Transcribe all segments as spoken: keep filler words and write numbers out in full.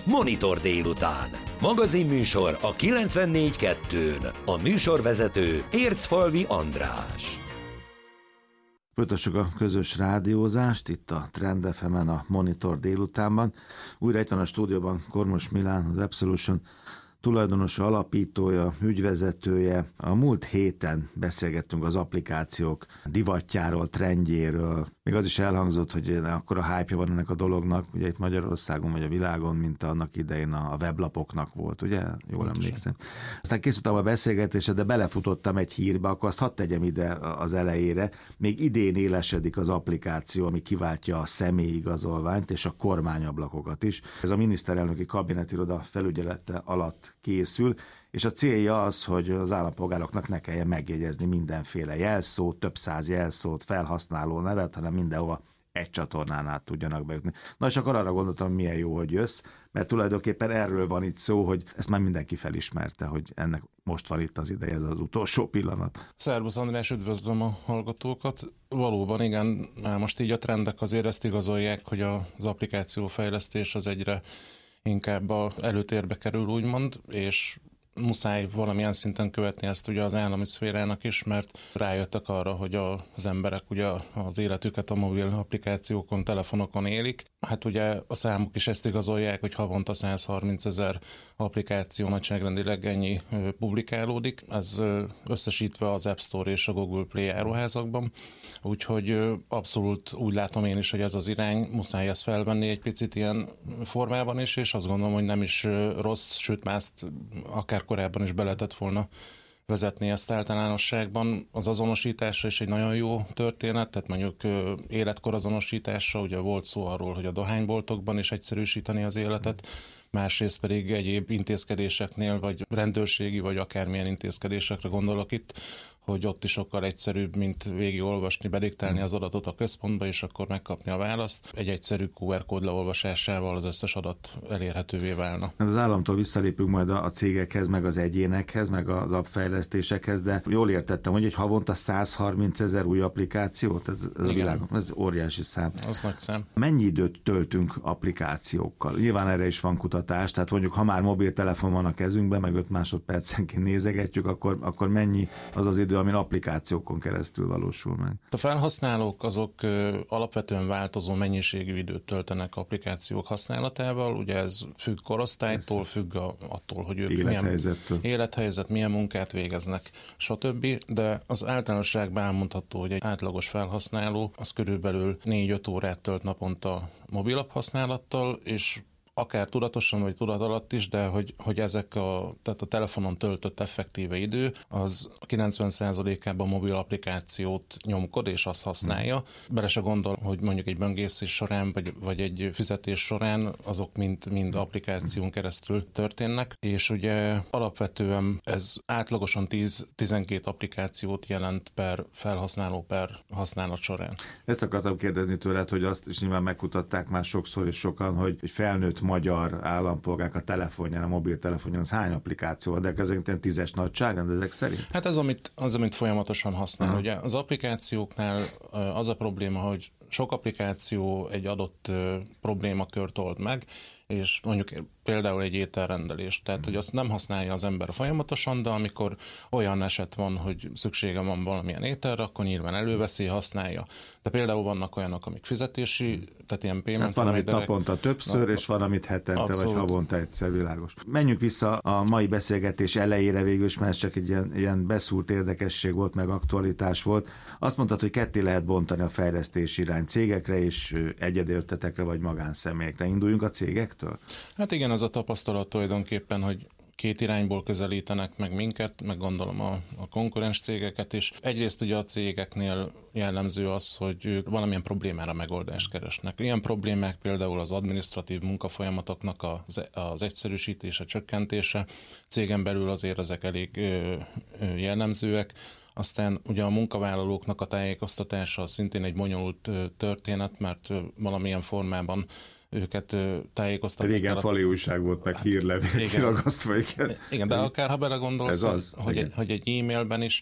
Monitor délután. Magazinműsor a kilencvennégy kettőn. A műsorvezető Ércfalvi András. Folytassuk a közös rádiózást itt a Trend ef emen a Monitor délutánban. Újra itt van a stúdióban Kormos Milán, az Absolution tulajdonosa, alapítója, ügyvezetője. A múlt héten beszélgettünk az applikációk divatjáról, trendjéről. Még az is elhangzott, hogy akkor a hype-ja van ennek a dolognak, ugye itt Magyarországon vagy a világon, mint annak idején a weblapoknak volt, ugye? Jól emlékszem. Aztán készültem a beszélgetésre, de belefutottam egy hírbe, akkor azt hadd tegyem ide az elejére. Még idén élesedik az applikáció, ami kiváltja a személyigazolványt és a kormányablakokat is. Ez a miniszterelnöki kabinetiroda felügyelete alatt készül, és a célja az, hogy az állampolgároknak ne kelljen megjegyezni mindenféle jelszót, több száz jelszót, felhasználó nevet, hanem mindenhova egy csatornán át tudjanak bejutni. Na és akkor arra gondoltam, milyen jó, hogy jössz, mert tulajdonképpen erről van itt szó, hogy ezt már mindenki felismerte, hogy ennek most van itt az ideje, ez az utolsó pillanat. Szervusz András, üdvözlöm a hallgatókat. Valóban igen, most így a trendek azért ezt igazolják, hogy az applikációfejlesztés az egyre inkább a előtérbe kerül, úgymond, és muszáj valamilyen szinten követni ezt ugye az állami szférának is, mert rájöttek arra, hogy az emberek ugye az életüket a mobil applikációkon, telefonokon élik. Hát ugye a számok is ezt igazolják, hogy havonta százharmincezer applikáció nagyságrendileg ennyi publikálódik. Ez összesítve az App Store és a Google Play áruházakban. Úgyhogy abszolút úgy látom én is, hogy ez az irány, muszáj ezt felvenni egy picit ilyen formában is, és azt gondolom, hogy nem is rossz, sőt már ezt akár korábban is be lehetett volna vezetni ezt általánosságban. Az azonosításra is egy nagyon jó történet, tehát mondjuk életkor azonosításra, ugye volt szó arról, hogy a dohányboltokban is egyszerűsíteni az életet, másrészt pedig egyéb intézkedéseknél, vagy rendőrségi, vagy akármilyen intézkedésekre gondolok itt, hogy ott is sokkal egyszerűbb, mint végigolvasni, bediktálni az adatot a központba, és akkor megkapni a választ. Egy egyszerű kú er kód leolvasásával az összes adat elérhetővé válna. Az államtól visszalépünk majd a cégekhez, meg az egyénekhez, meg az appfejlesztésekhez, de jól értettem, hogy egy havonta százharmincezer új applikációt, ez, ez a világon, ez óriási szám. Az nagy szám. Mennyi időt töltünk applikációkkal? Nyilván erre is van kutatás, tehát mondjuk ha már mobiltelefon van a kezünkben, meg öt másodpercenként nézegetjük, akkor, akkor mennyi az az idő, amin applikációkon keresztül valósul meg. A felhasználók azok alapvetően változó mennyiségű időt töltenek applikációk használatával, ugye ez függ korosztálytól, függ a, attól, hogy ők milyen élethelyzet, milyen munkát végeznek, stb. De az általánosságban elmondható, hogy egy átlagos felhasználó az körülbelül négy-öt órát tölt naponta mobilapp használattal, és akár tudatosan, vagy tudat alatt is, de hogy, hogy ezek a, tehát a telefonon töltött effektíve idő, az kilencven százalékában mobil applikációt nyomkod, és azt használja. Bele se gondol, hogy mondjuk egy böngészés során, vagy, vagy egy fizetés során azok mind, mind applikáción keresztül történnek, és ugye alapvetően ez átlagosan tíz-tizenkét applikációt jelent per felhasználó per használat során. Ezt akartam kérdezni tőled, hogy azt is nyilván megkutatták már sokszor és sokan, hogy egy felnőtt magyar állampolgárnak a telefonján, a mobiltelefonján az hány applikáció van, de ezek ilyen tízes nagyságrend ezek szerint? Hát ez, amit, az, amit folyamatosan használ. Uh-huh. Ugye az applikációknál az a probléma, hogy sok applikáció egy adott problémakört old meg, és mondjuk például egy ételrendelés. Tehát, hogy azt nem használja az ember folyamatosan, de amikor olyan eset van, hogy szüksége van valamilyen ételre, akkor nyilván előveszi, használja. De például vannak olyanok, amik fizetési, tehát ilyen payment. Tehát van, amit naponta többször, na, és van, amit hetente, abszolút, vagy havonta egyszer, világos. Menjünk vissza a mai beszélgetés elejére végül is, mert ez csak egy ilyen, ilyen beszúrt érdekesség volt, meg aktualitás volt. Azt mondtad, hogy ketté lehet bontani a fejlesztési irány cégekre és egyedi ötletekre, vagy magánszemélyekre. Induljunk a cégektől? Hát igen, az a tapasztalat tulajdonképpen, hogy két irányból közelítenek meg minket, meg gondolom a, a konkurens cégeket is. Egyrészt ugye a cégeknél jellemző az, hogy ők valamilyen problémára megoldást keresnek. Ilyen problémák például az adminisztratív munkafolyamatoknak az, az egyszerűsítése, csökkentése. Cégen belül azért ezek elég ö, ö, jellemzőek. Aztán ugye a munkavállalóknak a tájékoztatása szintén egy bonyolult történet, mert valamilyen formában őket tájékoztatni. Régen fali újság volt, meg hírlevél kiragasztva őket. Igen, de akár ha belegondolsz, az, hogy, egy, hogy egy e-mailben is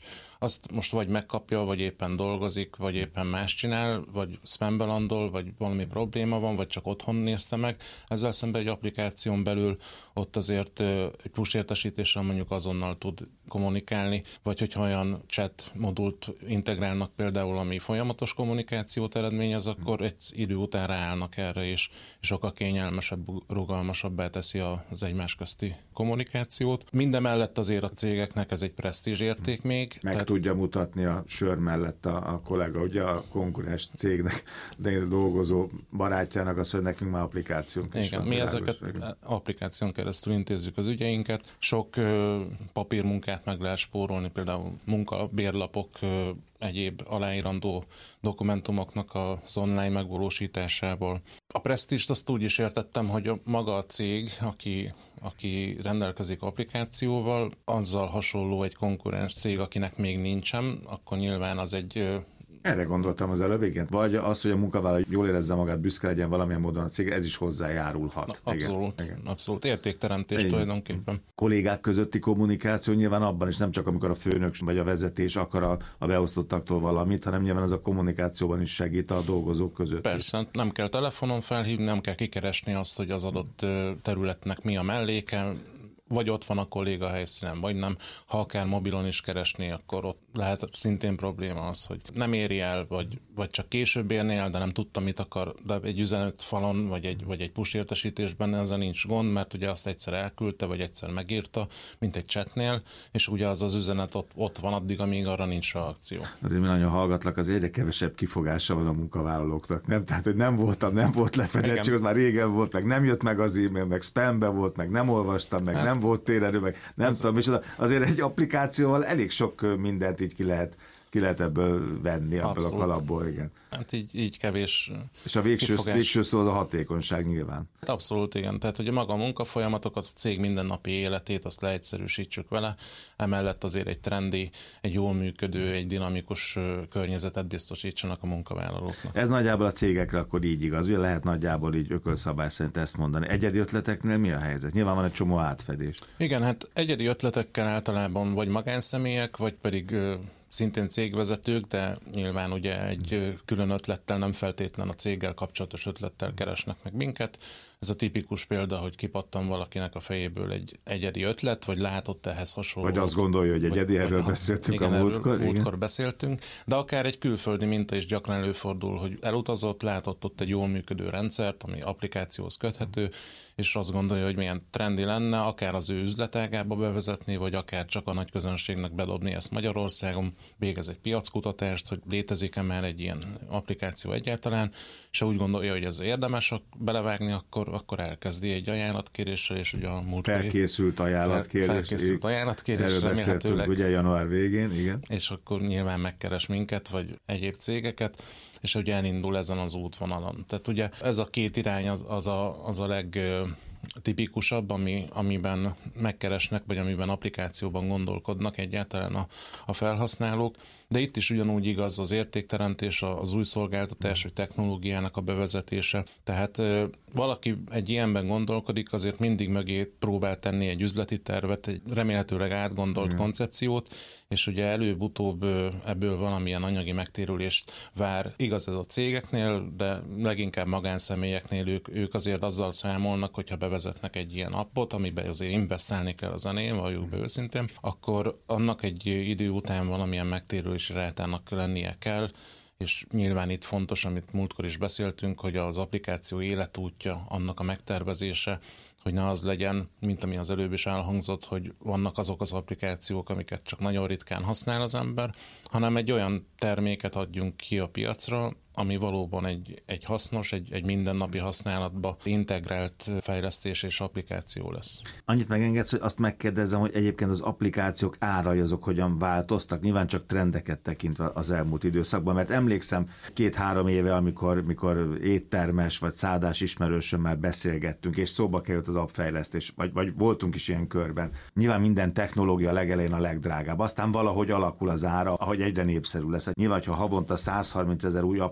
azt most vagy megkapja, vagy éppen dolgozik, vagy éppen más csinál, vagy spambe landol, vagy valami probléma van, vagy csak otthon nézte meg. Ezzel szemben egy applikáción belül ott azért egy push értesítéssel mondjuk azonnal tud kommunikálni, vagy hogyha olyan chat modult integrálnak például, ami folyamatos kommunikációt eredményez, akkor egy idő után ráállnak erre, és sokkal kényelmesebb, rugalmasabbá teszi az egymás közti kommunikációt. Mindemellett azért a cégeknek ez egy presztízs érték még. Meg tehát... tudja mutatni a sör mellett a, a kollega, ugye a konkurens cégnek de dolgozó barátjának az, hogy nekünk már applikációnk is. Igen, mi ezeket applikáción keresztül intézzük az ügyeinket. Sok ö, papírmunkát meg lehet spórolni, például munkabérlapok, ö, egyéb aláírandó dokumentumoknak az online megvalósításával. A presztízst azt úgy is értettem, hogy a maga a cég, aki, aki rendelkezik applikációval, azzal hasonló egy konkurens cég, akinek még nincsen, akkor nyilván az egy... Erre gondoltam az előbb, igen. Vagy az, hogy a munkavállaló jól érezze magát, büszke legyen valamilyen módon a cég, ez is hozzájárulhat. Na, abszolút, igen, igen. abszolút. Értékteremtés igen. Tulajdonképpen. Kollégák közötti kommunikáció nyilván abban is nem csak amikor a főnök vagy a vezetés akar a, a beosztottaktól valamit, hanem nyilván az a kommunikációban is segít a dolgozók között. Persze, is. Nem kell telefonon felhívni, nem kell kikeresni azt, hogy az adott területnek mi a melléke, vagy ott van a kolléga helyszínen, vagy nem. Ha akár mobilon is keresni, akkor ott lehet szintén probléma az, hogy nem éri el, vagy, vagy csak később érni el, de nem tudta, mit akar, de egy üzenetfalon, vagy egy, vagy egy push értesítésben ezzel nincs gond, mert ugye azt egyszer elküldte, vagy egyszer megírta, mint egy chatnél, és ugye az az üzenet ott, ott van addig, amíg arra nincs reakció. Azért mi nagyon hallgatlak, az egyre kevesebb kifogása van a munkavállalóknak, nem? Tehát, hogy nem voltam, nem volt lefedettség, az már régen volt, meg nem jött meg az e-mail, meg spambe volt, meg nem olvastam, meg hát, nem volt térerő, meg nem az tudom, és azért egy applikációval elég sok mindent így ki lehet, ki lehet ebből venni, ebből a kalapból, igen. Hát így, így kevés És a végső, végső szó az a hatékonyság nyilván. Abszolút, igen. Tehát ugye maga a munkafolyamatokat, a cég mindennapi életét, azt leegyszerűsítsük vele, emellett azért egy trendi, egy jól működő, egy dinamikus környezetet biztosítsanak a munkavállalóknak. Ez nagyjából a cégekre akkor így igaz, ugye lehet nagyjából így ökölszabály szerint ezt mondani. Egyedi ötleteknél mi a helyzet? Nyilván van egy csomó átfedés. Igen, hát egyedi ötletekkel általában vagy magánszemélyek, vagy pedig szintén cégvezetők, de nyilván ugye egy külön ötlettel, nem feltétlen a céggel kapcsolatos ötlettel keresnek meg minket. Ez a tipikus példa, hogy kipattan valakinek a fejéből egy egyedi ötlet, vagy látott ehhez hasonló. Vagy azt gondolja, hogy egyedi, erről vagy, beszéltünk igen, a múltkor. Igen, múltkor beszéltünk, de akár egy külföldi minta is gyakran előfordul, hogy elutazott, látott ott egy jól működő rendszert, ami applikációhoz köthető, és azt gondolja, hogy milyen trendi lenne, akár az ő üzletágába bevezetni, vagy akár csak a nagy közönségnek bedobni ezt Magyarországon, végez egy piackutatást, hogy létezik-e már egy ilyen applikáció egyáltalán, és ha úgy gondolja, hogy ez érdemes belevágni, akkor, akkor elkezdi egy ajánlatkéréssel, és ugye a múlt felkészült ajánlatkérés. Felkészült ajánlatkérés, erről beszéltünk ugye január végén, igen. És akkor nyilván megkeres minket, vagy egyéb cégeket, és ugye elindul ezen az útvonalon. Tehát ugye ez a két irány az, az a, az a legtipikusabb, ami, amiben megkeresnek, vagy amiben applikációban gondolkodnak egyáltalán a, a felhasználók. De itt is ugyanúgy igaz az értékteremtés, az új szolgáltatás, vagy technológiának a bevezetése. Tehát ö, valaki egy ilyenben gondolkodik, azért mindig mögé próbál tenni egy üzleti tervet, egy remélhetőleg átgondolt mm. koncepciót, és ugye előbb-utóbb ebből valamilyen anyagi megtérülést vár. Igaz ez a cégeknél, de leginkább magánszemélyeknél ők, ők azért azzal számolnak, hogyha bevezetnek egy ilyen appot, amiben azért investálni kell a zenén, valljuk be őszintén, akkor annak egy idő után valamilyen megtérülés rátának lennie kell, és nyilván itt fontos, amit múltkor is beszéltünk, hogy az applikáció életútja, annak a megtervezése, hogy ne az legyen, mint ami az előbb is elhangzott, hogy vannak azok az applikációk, amiket csak nagyon ritkán használ az ember, hanem egy olyan terméket adjunk ki a piacra, ami valóban egy, egy hasznos, egy, egy mindennapi használatba integrált fejlesztés és applikáció lesz. Annyit megengedsz, hogy azt megkérdezem, hogy egyébként az applikációk árai azok hogyan változtak, nyilván csak trendeket tekintve az elmúlt időszakban, mert emlékszem két-három éve, amikor mikor éttermes vagy szállás ismerősömmel beszélgettünk, és szóba került az appfejlesztés, vagy, vagy voltunk is ilyen körben. Nyilván minden technológia legelején a legdrágább, aztán valahogy alakul az ára, ahogy egyre népszerű lesz. Nyilván, ha havonta száz harminc ezer új applikáció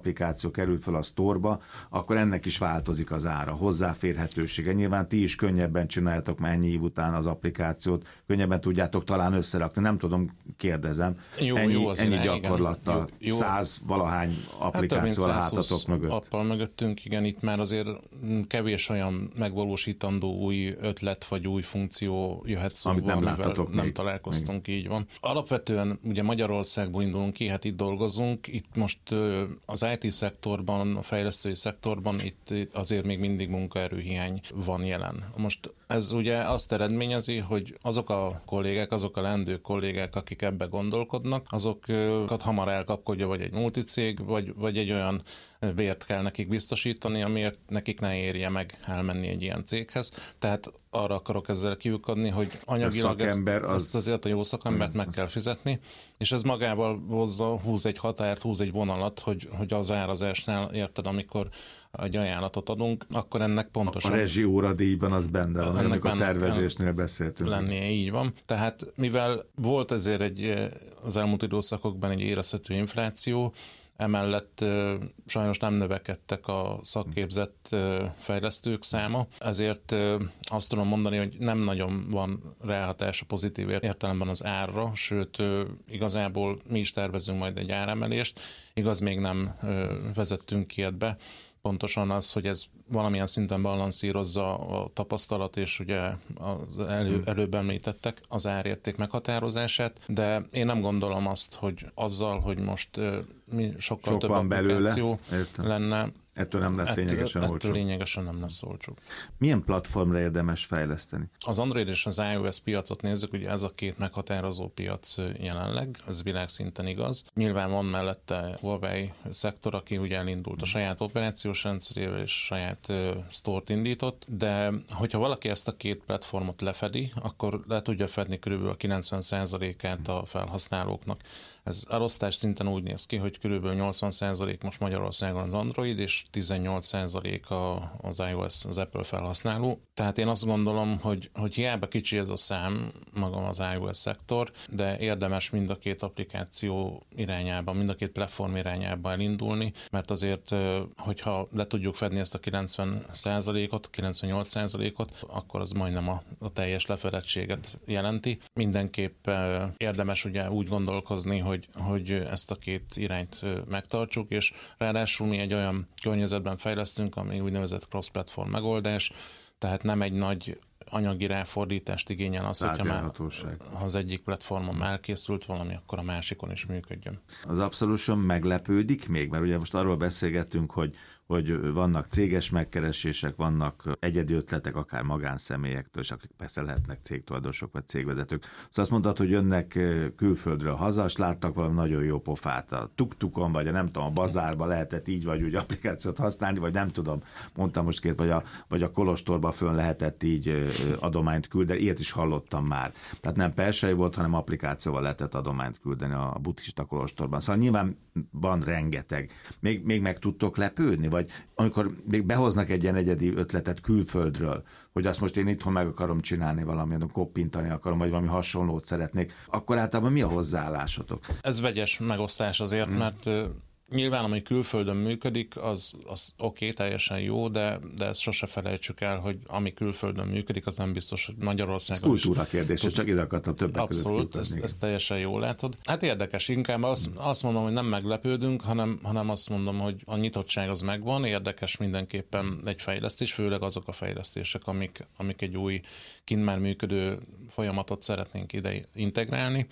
applikáció kerül fel a sztorba, akkor ennek is változik az ára, hozzáférhetősége. Nyilván ti is könnyebben csináljátok már ennyi év után az applikációt, könnyebben tudjátok talán összerakni, nem tudom, kérdezem, jó, ennyi, jó ennyi gyakorlattal, jó, jó. száz valahány applikáció hát, a hátatok mögött. Appal mögöttünk, igen, itt már azért kevés olyan megvalósítandó új ötlet vagy új funkció jöhet szóba, amit nem láttatok nem még. találkoztunk, még. Így van. Alapvetően ugye Magyarországból indulunk ki, hát itt dolgozunk, itt most az i té szektorban, a fejlesztői szektorban itt azért még mindig munkaerőhiány van jelen. Most ez ugye azt eredményezi, hogy azok a kollégák, azok a leendő kollégák, akik ebbe gondolkodnak, azokat hamar elkapkodja vagy egy multicég, vagy, vagy egy olyan bért kell nekik biztosítani, amiért nekik ne érje meg elmenni egy ilyen céghez. Tehát arra akarok ezzel kiukadni, hogy anyagilag ezt, az... ezt azért a jó szakembert meg kell fizetni, és ez magával hozza, húz egy határt, húz egy vonalat, hogy, hogy az árazásnál, érted, amikor egy ajánlatot adunk, akkor ennek pontosan... A rezsi óradíjban az benne van, amikor a tervezésnél beszéltünk. Lennie, így van. Tehát mivel volt ezért egy, az elmúlt időszakokban egy érezhető infláció, emellett sajnos nem növekedtek a szakképzett fejlesztők száma, ezért azt tudom mondani, hogy nem nagyon van ráhatása pozitív értelemben az árra, sőt igazából mi is tervezünk majd egy áremelést, igaz még nem vezettünk ki ebbe. Pontosan az, hogy ez valamilyen szinten balanszírozza a tapasztalat és ugye az elő, előbb említettek az árérték meghatározását, de én nem gondolom azt, hogy azzal, hogy most mi sokkal Sok több applikáció belőle. lenne, Ettől nem lesz ettől, lényegesen ettől olcsó. lényegesen nem lesz olcsó. Milyen platformra érdemes fejleszteni? Az Android és az iOS piacot nézzük, ugye ez a két meghatározó piac jelenleg, ez világszinten igaz. Nyilván van mellette Huawei szektor, aki ugye elindult a saját operációs rendszerével és saját uh, sztort indított, de hogyha valaki ezt a két platformot lefedi, akkor le tudja fedni körülbelül a kilencven százalékát a felhasználóknak. Ez elosztás szinten úgy néz ki, hogy körülbelül nyolcvan százalék most Magyarországon az Android, és tizennyolc százalék az iOS, az Apple felhasználó. Tehát én azt gondolom, hogy, hogy hiába kicsi ez a szám, magam az iOS szektor, de érdemes mind a két applikáció irányába, mind a két platform irányába elindulni, mert azért, hogyha le tudjuk fedni ezt a kilencven százalékot, kilencvennyolc százalékot, akkor az majdnem a, a teljes lefedettséget jelenti. Mindenképp érdemes ugye úgy gondolkozni, hogy, hogy ezt a két irányt megtartsuk, és ráadásul mi egy olyan környezetben fejlesztünk, ami úgynevezett cross-platform megoldás, tehát nem egy nagy anyagi ráfordítást igényel az, hogyha már ha az egyik platformon már készült valami, akkor a másikon is működjön. Az Absolution meglepődik még, mert ugye most arról beszélgettünk, hogy hogy vannak céges megkeresések, vannak egyedi ötletek, akár magánszemélyektől, és akik persze lehetnek cégtulajdonosok vagy cégvezetők. Szóval azt mondtad, hogy jönnek külföldről haza, és láttak valami nagyon jó pofát a tuk-tukon, vagy a nem tudom, a bazárba lehetett így vagy úgy applikációt használni, vagy nem tudom, mondtam most két, vagy a, vagy a kolostorba fönn lehetett így adományt küldeni, ilyet is hallottam már. Tehát nem persei volt, hanem applikációval lehetett adományt küldeni a buddhista kolostorban. Szóval nyilván van rengeteg. Még, még meg tudtok lepődni, vagy amikor még behoznak egy ilyen egyedi ötletet külföldről, hogy azt most én itthon meg akarom csinálni valamilyen, koppintani akarom, vagy valami hasonlót szeretnék, akkor általában mi a hozzáállásotok? Ez vegyes megosztás azért, hmm. mert nyilván, ami külföldön működik, az, az oké, okay, teljesen jó, de, de ezt sose felejtsük el, hogy ami külföldön működik, az nem biztos, hogy Magyarországon. Ez kultúra kérdése, tud... csak ide akartam többek között Abszolút, ezt, ezt teljesen jól látod. Hát érdekes, inkább azt, azt mondom, hogy nem meglepődünk, hanem, hanem azt mondom, hogy a nyitottság az megvan, érdekes mindenképpen egy fejlesztés, főleg azok a fejlesztések, amik, amik egy új, kint már működő folyamatot szeretnénk ide integrálni,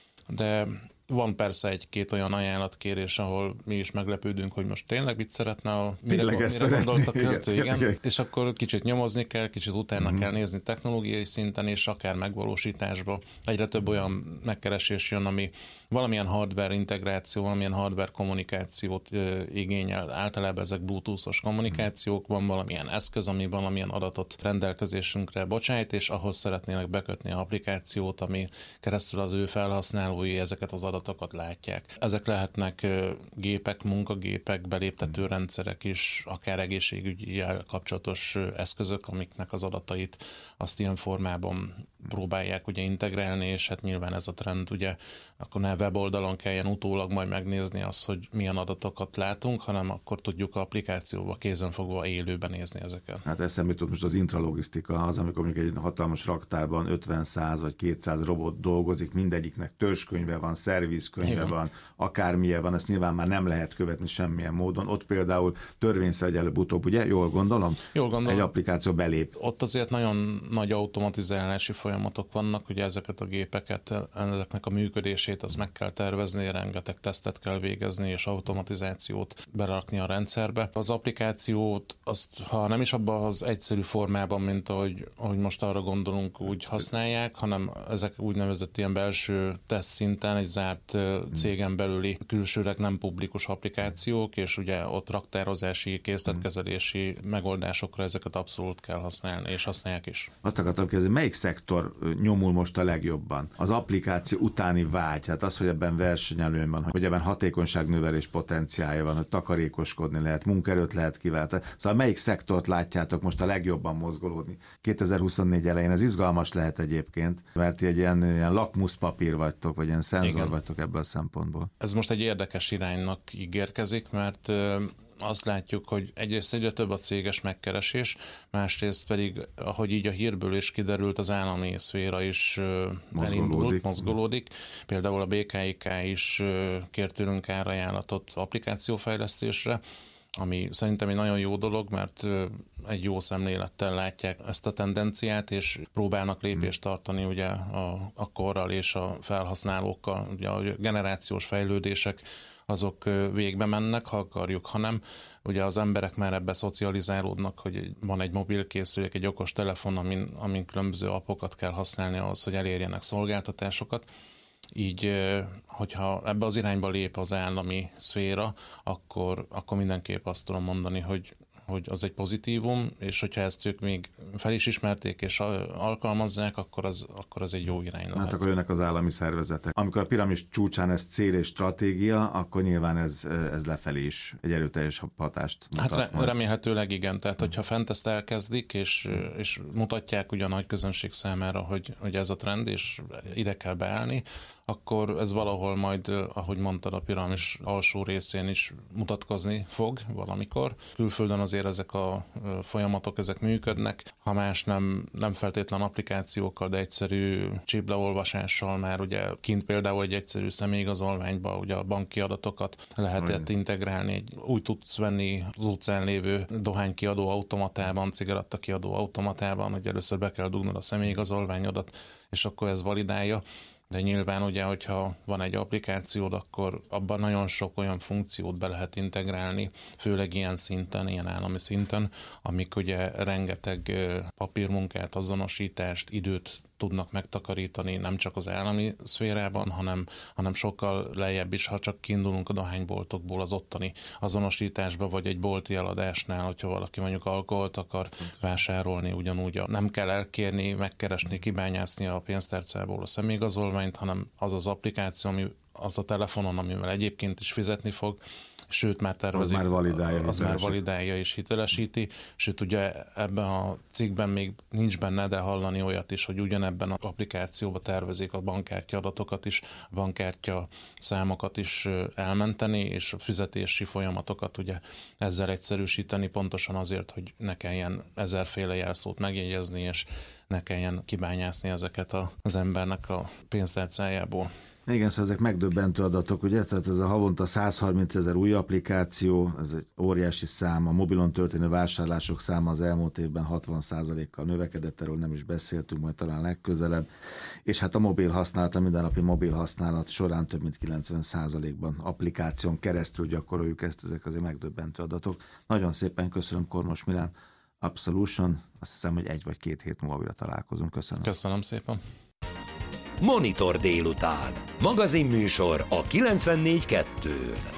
de van persze egy-két olyan ajánlatkérés, ahol mi is meglepődünk, hogy most tényleg mit szeretne, a, mire, mire gondolt a költő, igen, igen. És akkor kicsit nyomozni kell, kicsit utána mm-hmm. kell nézni technológiai szinten, és akár megvalósításba. Egyre több olyan megkeresés jön, ami valamilyen hardware integráció, valamilyen hardware kommunikációt ö, igényel. Általában ezek bluetoothos kommunikációk, van valamilyen eszköz, ami valamilyen adatot rendelkezésünkre bocsájt, és ahhoz szeretnének bekötni a applikációt, ami keresztül az ő felhasználói ezeket az adatokat látják. Ezek lehetnek gépek, munkagépek, beléptető rendszerek is, akár egészségügyi kapcsolatos eszközök, amiknek az adatait azt ilyen formában próbálják ugye integrálni, és hát nyilván ez a trend, ugye akkor ne weboldalon kelljen utólag majd megnézni azt, hogy milyen adatokat látunk, hanem akkor tudjuk applikációba kézenfogva élőben nézni ezeket. Hát eszembe jutott most az intralogisztika, az, amikor mondjuk egy hatalmas raktárban ötven, száz vagy kétszáz robot dolgozik, mindegyiknek törzskönyve van, szervizkönyve Igen. van, akármilyen van, ezt nyilván már nem lehet követni semmilyen módon. Ott például törvényszerűen előbb-utóbb, ugye? Jól gondolom? Jól gondolom. Egy applikáció belép. Ott azért nagyon nagy automatizálási folyamatok vannak, ugye ezeket a gépeket, ezeknek a működését azt meg kell tervezni, rengeteg tesztet kell végezni, és automatizációt berakni a rendszerbe. Az applikációt, azt, ha nem is abban az egyszerű formában, mint ahogy, ahogy most arra gondolunk, úgy használják, hanem ezek úgynevezett ilyen belső teszt szinten, egy zárt cégen belüli, külsőleg nem publikus applikációk, és ugye ott raktározási, készletkezelési megoldásokra ezeket abszolút kell használni, és használják is. Azt akartam kérdezni, melyik szektor nyomul most a legjobban? Az applikáció utáni vágy, hát az, hogy ebben versenyelőny van, hogy ebben hatékonyságnövelés potenciálja van, hogy takarékoskodni lehet, munkaerőt lehet kiváltani. Szóval melyik szektort látjátok most a legjobban mozgolódni? kétezer-huszonnégy elején ez izgalmas lehet egyébként, mert egy ilyen, ilyen lakmuszpapír vagytok, vagy ilyen szenzor Igen. vagytok ebből a szempontból. Ez most egy érdekes iránynak ígérkezik, mert azt látjuk, hogy egyrészt egyre több a céges megkeresés, másrészt pedig, ahogy így a hírből is kiderült, az állami szféra is mozgolódik. elindult, mozgolódik. Például a bé ká i ká is kért tőlünk árajánlatot applikációfejlesztésre, ami szerintem egy nagyon jó dolog, mert egy jó szemlélettel látják ezt a tendenciát, és próbálnak lépést tartani ugye a, a korral és a felhasználókkal. Ugye a generációs fejlődések azok végbe mennek, ha akarjuk, ha nem. Ugye az emberek már ebbe szocializálódnak, hogy van egy mobilkészülék, egy okos telefon, amin, amin különböző appokat kell használni ahhoz, hogy elérjenek szolgáltatásokat. Így, hogyha ebbe az irányba lép az állami szféra, akkor, akkor mindenképp azt tudom mondani, hogy hogy az egy pozitívum, és hogyha ezt ők még fel is ismerték és alkalmazzák, akkor az, akkor az egy jó irány lehet. Hát akkor jönnek az állami szervezetek. Amikor a piramis csúcsán ez cél és stratégia, akkor nyilván ez, ez lefelé is egy erőteljes hatást mutat. Hát re- remélhetőleg igen, tehát hogyha fent ezt elkezdik, és, és mutatják ugye a nagy közönség számára, hogy, hogy ez a trend, és ide kell beállni, akkor ez valahol majd, ahogy mondtad, a piramis alsó részén is mutatkozni fog valamikor. Külföldön azért ezek a folyamatok, ezek működnek, ha más nem, nem feltétlen applikációkkal, de egyszerű csipleolvasással már ugye kint például egy egyszerű személyigazolványba ugye a banki adatokat lehetett integrálni. Úgy tudsz venni az utcán lévő dohánykiadó automatában, cigaretta kiadó automatában, hogy először be kell dugnod a személyigazolványodat, és akkor ez validálja. De nyilván ugye, hogyha van egy applikációd, akkor abban nagyon sok olyan funkciót be lehet integrálni, főleg ilyen szinten, ilyen állami szinten, amik ugye rengeteg papírmunkát, azonosítást, időt tudnak megtakarítani nem csak az állami szférában, hanem, hanem sokkal lejjebb is, ha csak kiindulunk a dohányboltokból az ottani azonosításba, vagy egy bolti eladásnál, hogyha valaki mondjuk alkoholt akar vásárolni, ugyanúgy nem kell elkérni, megkeresni, kibányászni a pénztárcából a személyigazolványt, hanem az az applikáció, ami az a telefonon, amivel egyébként is fizetni fog, sőt már tervezik, az már validálja, az már validálja és hitelesíti, sőt ugye ebben a cikkben még nincs benne, de hallani olyat is, hogy ugyanebben az applikációban tervezik a bankkártya adatokat is, a bankkártya számokat is elmenteni, és a fizetési folyamatokat ugye ezzel egyszerűsíteni, pontosan azért, hogy ne kelljen ezerféle jelszót megjegyezni, és ne kelljen kibányászni ezeket az embernek a pénztárcájából. Igen, szóval ezek megdöbbentő adatok, ugye? Tehát ez a havonta százharminc ezer új applikáció, ez egy óriási szám, a mobilon történő vásárlások száma az elmúlt évben hatvan százalékkal növekedett, erről nem is beszéltünk, majd talán legközelebb, és hát a mobil használat, a mindennapi mobil használat során több mint kilencven százalékban applikáción keresztül gyakoroljuk ezt, ezek azért megdöbbentő adatok. Nagyon szépen köszönöm, Kormos Milán, Absolution, azt hiszem, hogy egy vagy két hét múlva újra találkozunk. Köszönöm. Köszönöm szépen. Monitor délután. Magazinműsor a kilencvennégy kettőn.